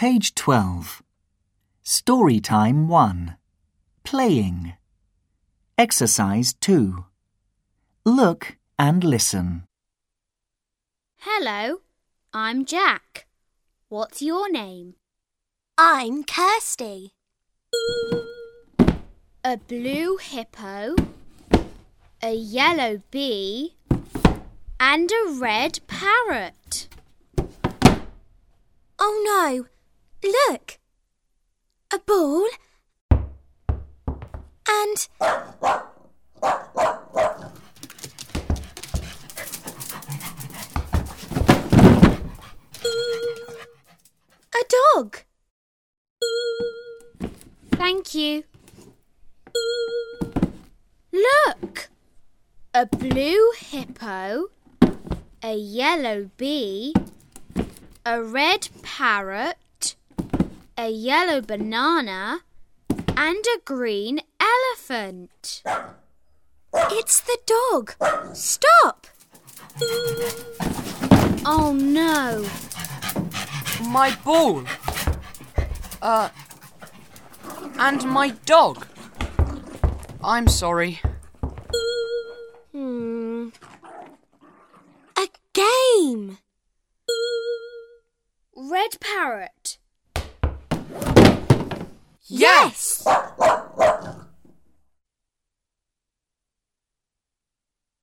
Page 12. Storytime 1. Playing. Exercise 2. Look and listen. Hello, I'm Jack. What's your name? I'm Kirsty. A blue hippo, a yellow bee, and a red parrot. Oh no, look! A ball and a dog. Thank you. Look! A blue hippo, a yellow bee, a red parrot, a yellow banana, and a green elephant. It's the dog. Stop! Oh no! My ball. And my dog. I'm sorry. A game. Red parrot. Yes!